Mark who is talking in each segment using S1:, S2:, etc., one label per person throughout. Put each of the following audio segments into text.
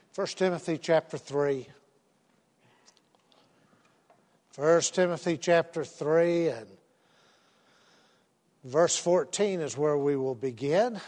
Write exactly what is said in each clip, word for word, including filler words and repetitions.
S1: First Timothy chapter three. First Timothy chapter three and verse fourteen is where we will begin.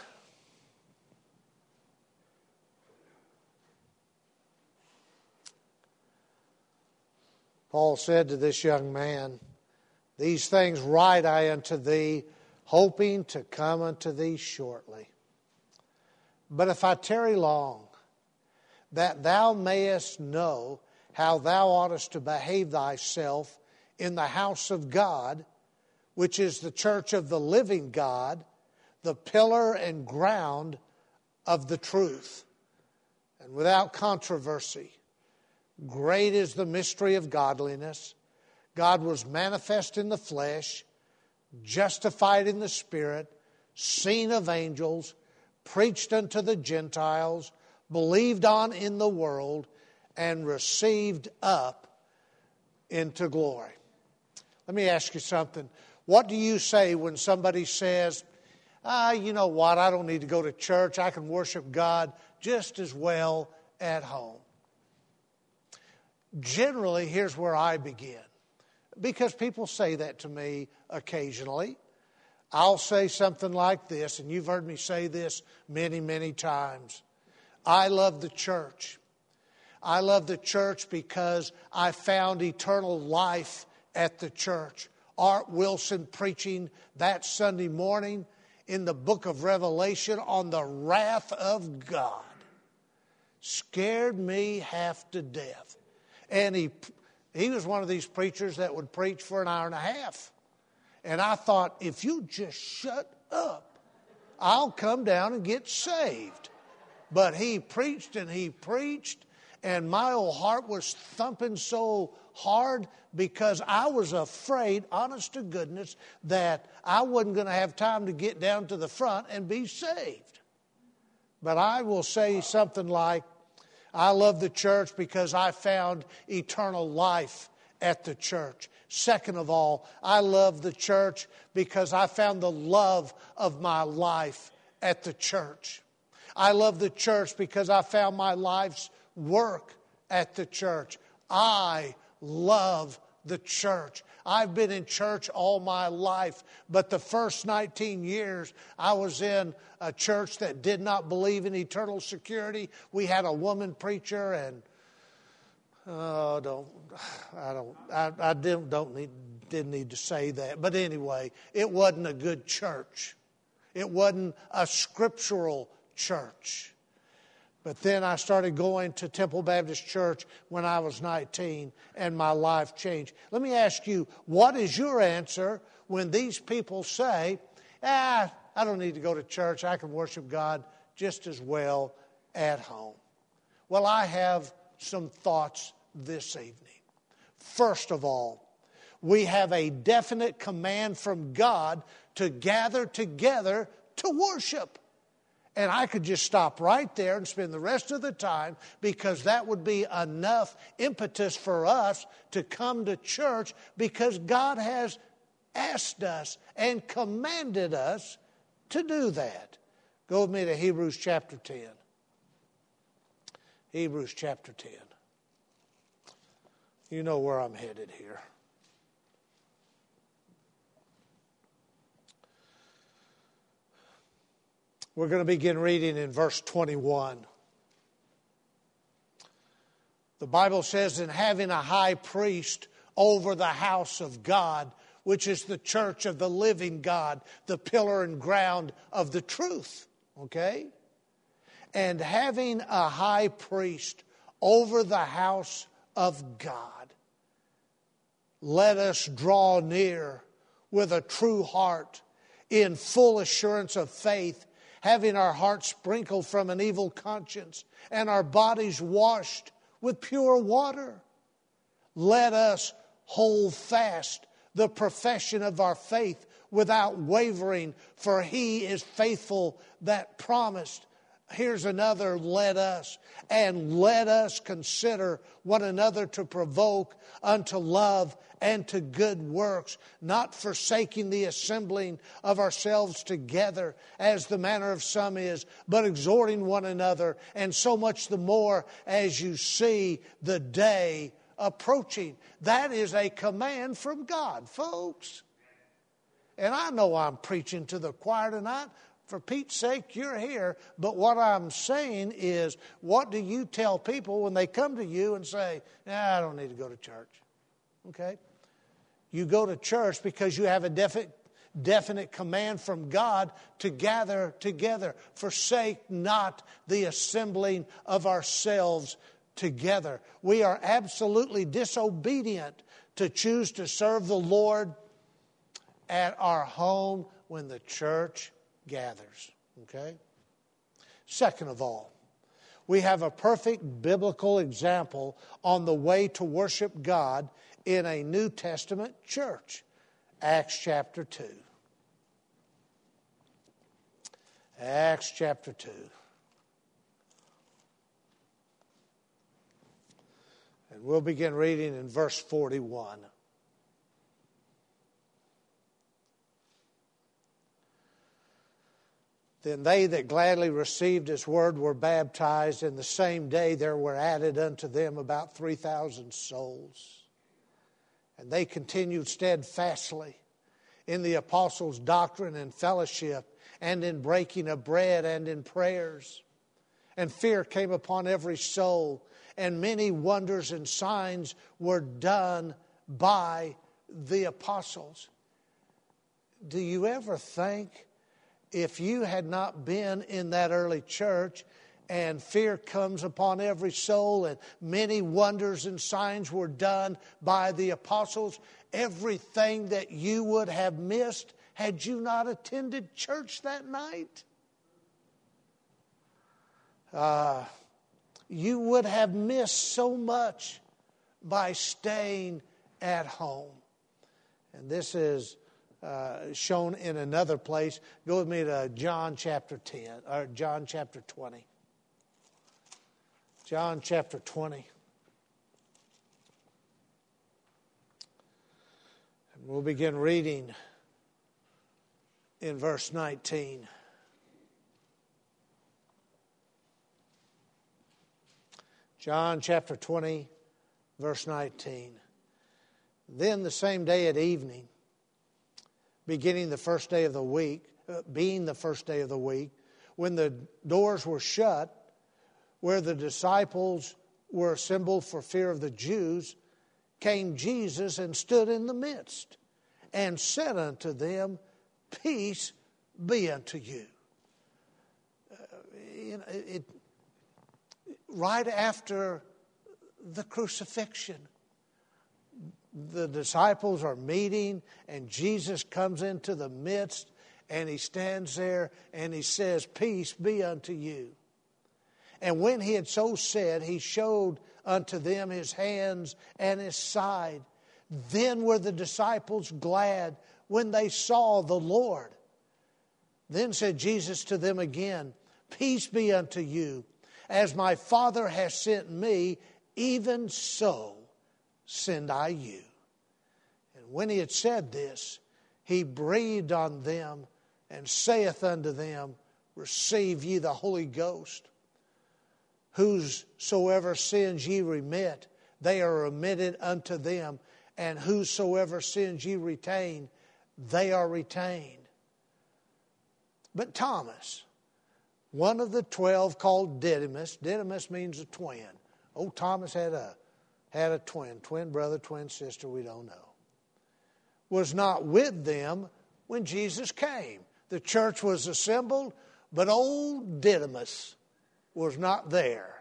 S1: Paul said to this young man, "These things write I unto thee, hoping to come unto thee shortly. But if I tarry long, that thou mayest know how thou oughtest to behave thyself in the house of God, which is the church of the living God, the pillar and ground of the truth. And without controversy, great is the mystery of godliness. God was manifest in the flesh, justified in the Spirit, seen of angels, preached unto the Gentiles, believed on in the world, and received up into glory." Let me ask you something. What do you say when somebody says, ah, you know what, I don't need to go to church. I can worship God just as well at home? Generally, here's where I begin. Because people say that to me occasionally. I'll say something like this, and you've heard me say this many, many times. I love the church. I love the church because I found eternal life at the church. Art Wilson preaching that Sunday morning in the book of Revelation on the wrath of God scared me half to death. And he he was one of these preachers that would preach for an hour and a half. And I thought, if you just shut up, I'll come down and get saved. But he preached and he preached, and my old heart was thumping so hard because I was afraid, honest to goodness, that I wasn't going to have time to get down to the front and be saved. But I will say something like, I love the church because I found eternal life at the church. Second of all, I love the church because I found the love of my life at the church. I love the church because I found my life's work at the church. I love the church. I've been in church all my life, but the first nineteen years I was in a church that did not believe in eternal security. We had a woman preacher, and oh, don't I don't I, I didn't don't need didn't need to say that, but anyway, it wasn't a good church. It wasn't a scriptural church. But then I started going to Temple Baptist Church when I was nineteen, and my life changed. Let me ask you, what is your answer when these people say, ah, I don't need to go to church. I can worship God just as well at home? Well, I have some thoughts this evening. First of all, we have a definite command from God to gather together to worship. And I could just stop right there and spend the rest of the time, because that would be enough impetus for us to come to church, because God has asked us and commanded us to do that. Go with me to Hebrews chapter ten. Hebrews chapter ten. You know where I'm headed here. We're going to begin reading in verse twenty-one. The Bible says, "And having a high priest over the house of God, which is the church of the living God, the pillar and ground of the truth." Okay? And having a high priest over the house of God, let us draw near with a true heart, in full assurance of faith, having our hearts sprinkled from an evil conscience and our bodies washed with pure water. Let us hold fast the profession of our faith without wavering, for he is faithful that promised. Here's another let us. And let us consider one another to provoke unto love and to good works, not forsaking the assembling of ourselves together, as the manner of some is, but exhorting one another, and so much the more as you see the day approaching. That is a command from God, folks. And I know I'm preaching to the choir tonight. For Pete's sake, you're here. But what I'm saying is, what do you tell people when they come to you and say, nah, I don't need to go to church? Okay? You go to church because you have a definite, definite command from God to gather together. Forsake not the assembling of ourselves together. We are absolutely disobedient to choose to serve the Lord at our home when the church gathers. Okay? Second of all, we have a perfect biblical example on the way to worship God in a New Testament church. Acts chapter two. Acts chapter two. And we'll begin reading in verse forty-one. Then they that gladly received his word were baptized, and the same day there were added unto them about three thousand souls. And they continued steadfastly in the apostles' doctrine and fellowship, and in breaking of bread and in prayers. And fear came upon every soul, and many wonders and signs were done by the apostles. Do you ever think, if you had not been in that early church and fear comes upon every soul and many wonders and signs were done by the apostles, everything that you would have missed had you not attended church that night? Uh, you would have missed so much by staying at home. And this is Uh, shown in another place. Go with me to John chapter ten, or John chapter twenty. John chapter twenty. And we'll begin reading in verse nineteen. John chapter twenty, verse nineteen. Then the same day at evening, beginning the first day of the week, uh, being the first day of the week, when the doors were shut, where the disciples were assembled for fear of the Jews, came Jesus and stood in the midst, and said unto them, Peace be unto you. Uh, you know, it, right after the crucifixion, the disciples are meeting, and Jesus comes into the midst, and he stands there, and he says, Peace be unto you. And when he had so said, he showed unto them his hands and his side. Then were the disciples glad when they saw the Lord. Then said Jesus to them again, Peace be unto you. As my Father has sent me, even so send I you. And when he had said this, he breathed on them and saith unto them, Receive ye the Holy Ghost. Whosoever sins ye remit, they are remitted unto them. And whosoever sins ye retain, they are retained. But Thomas, one of the twelve, called Didymus, Didymus means a twin. Old Thomas had a had a twin, twin brother, twin sister, we don't know, was not with them when Jesus came. The church was assembled, but old Didymus was not there.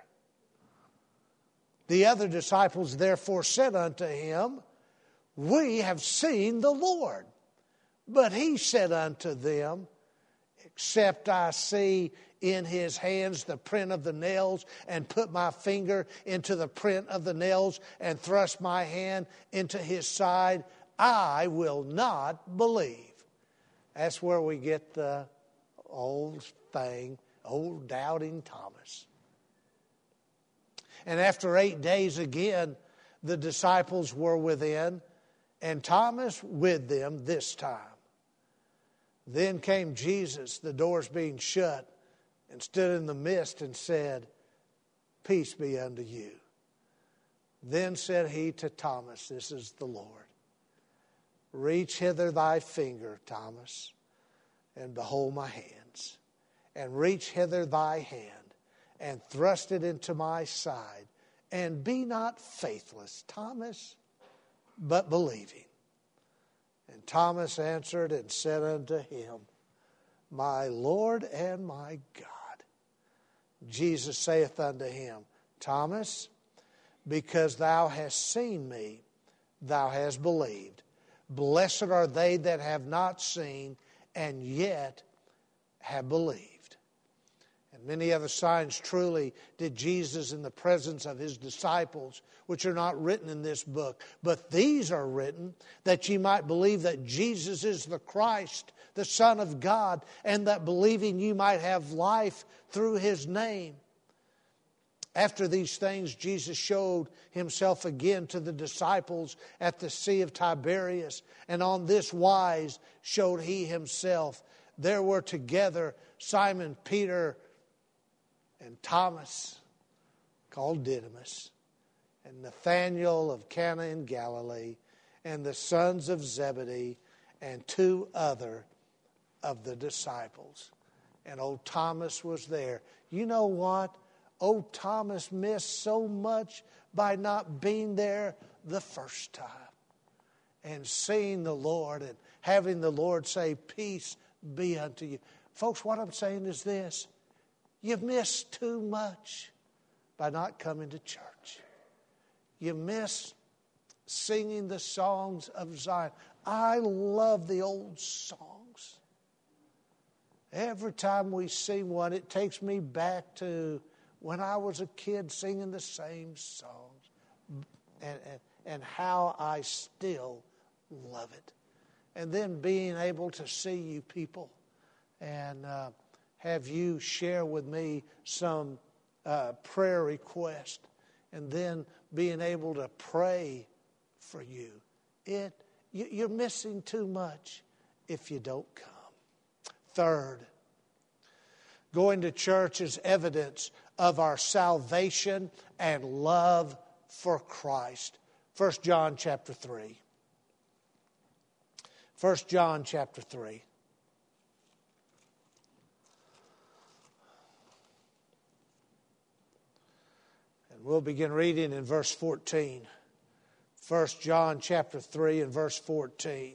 S1: The other disciples therefore said unto him, We have seen the Lord. But he said unto them, Except I see in his hands the print of the nails, and put my finger into the print of the nails, and thrust my hand into his side, I will not believe. That's where we get the old thing, Old doubting Thomas. And after eight days again, the disciples were within, and Thomas with them this time. Then came Jesus, the doors being shut, and stood in the midst and said, Peace be unto you. Then said he to Thomas, this is the Lord, Reach hither thy finger, Thomas, and behold my hands. And reach hither thy hand, and thrust it into my side. And be not faithless, Thomas, but believing. And Thomas answered and said unto him, My Lord and my God. Jesus saith unto him, Thomas, because thou hast seen me, thou hast believed. Blessed are they that have not seen, and yet have believed. And many other signs truly did Jesus in the presence of his disciples, which are not written in this book. But these are written that ye might believe that Jesus is the Christ, the Son of God, and that believing you might have life through his name. After these things, Jesus showed himself again to the disciples at the Sea of Tiberias, and on this wise showed he himself. There were together Simon Peter and Thomas, called Didymus, and Nathanael of Cana in Galilee, and the sons of Zebedee, and two other of the disciples. And old Thomas was there. You know what? Old Thomas missed so much by not being there the first time and seeing the Lord and having the Lord say, Peace be unto you. Folks, what I'm saying is this. You've missed too much by not coming to church. You miss singing the songs of Zion. I love the old songs. Every time we sing one, it takes me back to when I was a kid singing the same songs, and, and, and how I still love it. And then being able to see you people and uh, have you share with me some uh, prayer request, and then being able to pray for you. It you, you're missing too much if you don't come. Third, going to church is evidence of our salvation and love for Christ. First John chapter three. First John chapter three. And we'll begin reading in verse fourteen. First John chapter three and verse fourteen.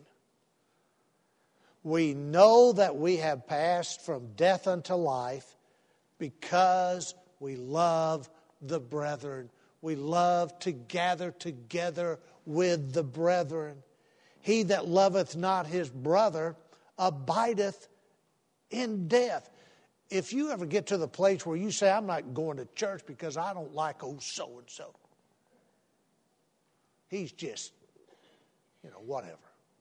S1: We know that we have passed from death unto life because we love the brethren. We love to gather together with the brethren. He that loveth not his brother abideth in death. If you ever get to the place where you say, I'm not going to church because I don't like old so-and-so. He's just, you know, whatever.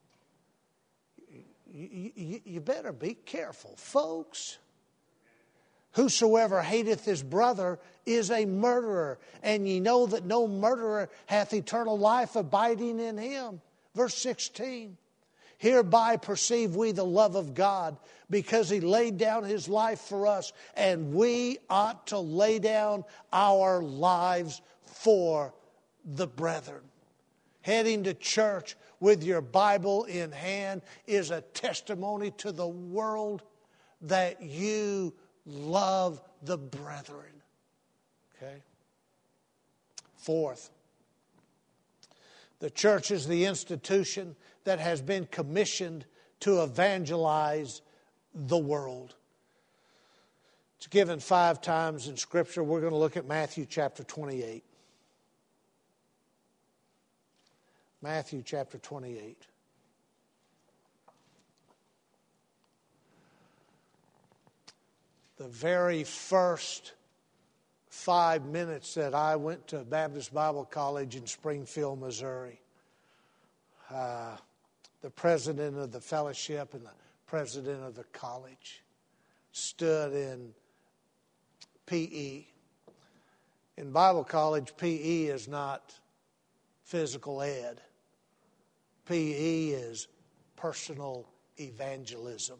S1: You, you, you better be careful, folks. Whosoever hateth his brother is a murderer, and ye know that no murderer hath eternal life abiding in him. Verse sixteen. Hereby perceive we the love of God, because he laid down his life for us, and we ought to lay down our lives for the brethren. Heading to church with your Bible in hand is a testimony to the world that you love the brethren. Okay? Fourth, the church is the institution that has been commissioned to evangelize the world. It's given five times in Scripture. We're going to look at Matthew chapter twenty-eight. Matthew chapter twenty-eight. The very first five minutes that I went to Baptist Bible College in Springfield, Missouri, uh, the president of the fellowship and the president of the college stood in P E. In Bible college, P E is not physical ed. P E is personal evangelism.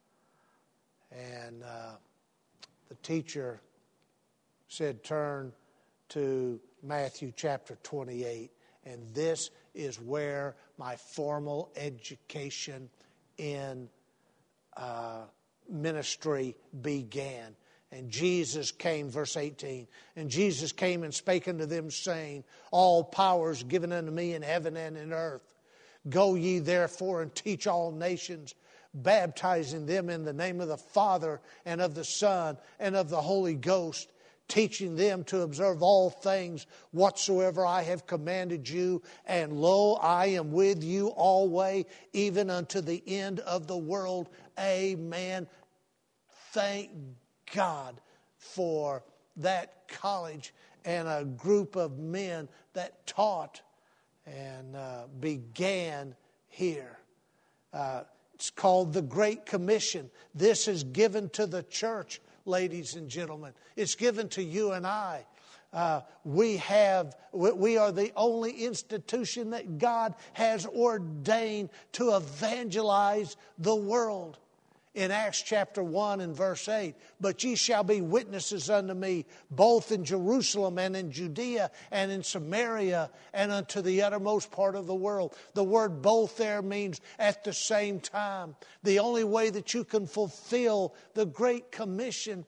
S1: And uh, the teacher said, turn to Matthew chapter twenty-eight. And this is where my formal education in uh, ministry began. And Jesus came, verse eighteen, and Jesus came and spake unto them, saying, all power is given unto me in heaven and in earth. Go ye therefore and teach all nations, baptizing them in the name of the Father and of the Son and of the Holy Ghost, teaching them to observe all things whatsoever I have commanded you. And lo, I am with you always, even unto the end of the world. Amen. Thank God for that college and a group of men that taught and uh, began here. Uh, it's called the Great Commission. This is given to the church, ladies and gentlemen. It's given to you and I. Uh, we have, we are the only institution that God has ordained to evangelize the world. In Acts chapter one and verse eight, but ye shall be witnesses unto me, both in Jerusalem and in Judea and in Samaria and unto the uttermost part of the world. The word both there means at the same time. The only way that you can fulfill the Great Commission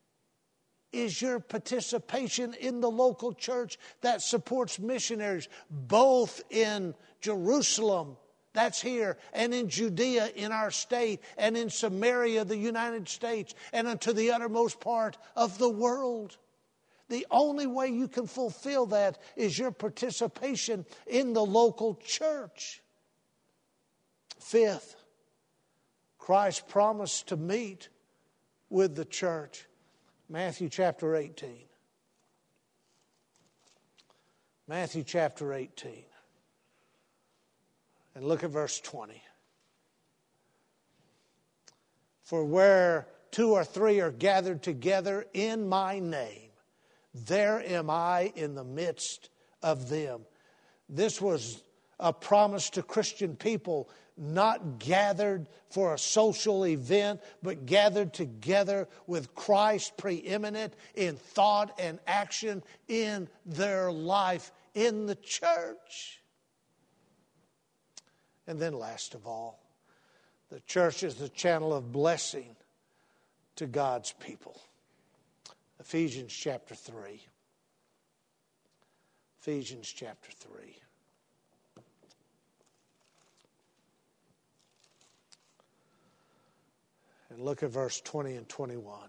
S1: is your participation in the local church that supports missionaries, both in Jerusalem, that's here, and in Judea in our state, and in Samaria, the United States, and unto the uttermost part of the world. The only way you can fulfill that is your participation in the local church. Fifth, Christ promised to meet with the church. Matthew chapter eighteen. Matthew chapter eighteen. And look at verse twenty. For where two or three are gathered together in my name, there am I in the midst of them. This was a promise to Christian people, not gathered for a social event, but gathered together with Christ preeminent in thought and action in their life in the church. And then last of all, the church is the channel of blessing to God's people. Ephesians chapter three. Ephesians chapter three. And look at verse twenty and twenty-one.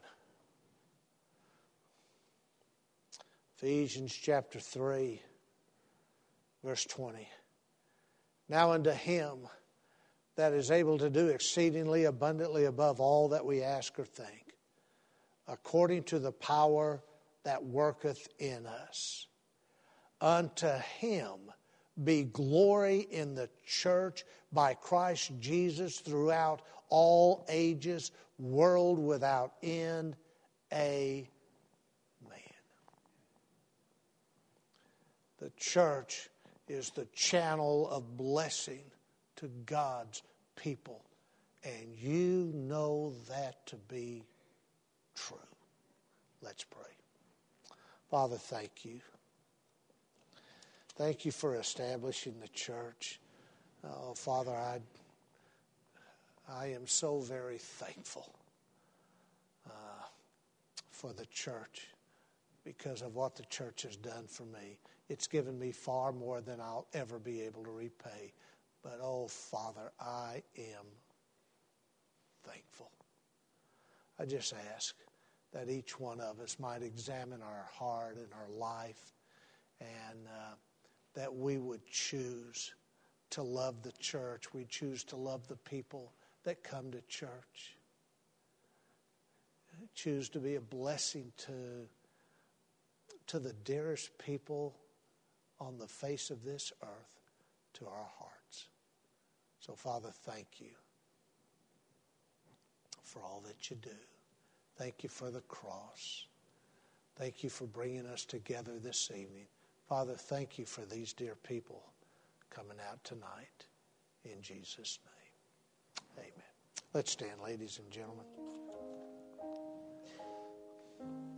S1: Ephesians chapter three, verse twenty. Now unto him that is able to do exceedingly abundantly above all that we ask or think, according to the power that worketh in us. Unto him be glory in the church by Christ Jesus throughout all ages, world without end. Amen. The church is the channel of blessing to God's people. And you know that to be true. Let's pray. Father, thank you. Thank you for establishing the church. Oh, Father, I, I am so very thankful uh, for the church because of what the church has done for me. It's given me far more than I'll ever be able to repay. But, oh, Father, I am thankful. I just ask that each one of us might examine our heart and our life, and uh, that we would choose to love the church. We choose to love the people that come to church. Choose to be a blessing to, to the dearest people on the face of this earth, to our hearts. So, Father, thank you for all that you do. Thank you for the cross. Thank you for bringing us together this evening. Father, thank you for these dear people coming out tonight. In Jesus' name, amen. Let's stand, ladies and gentlemen.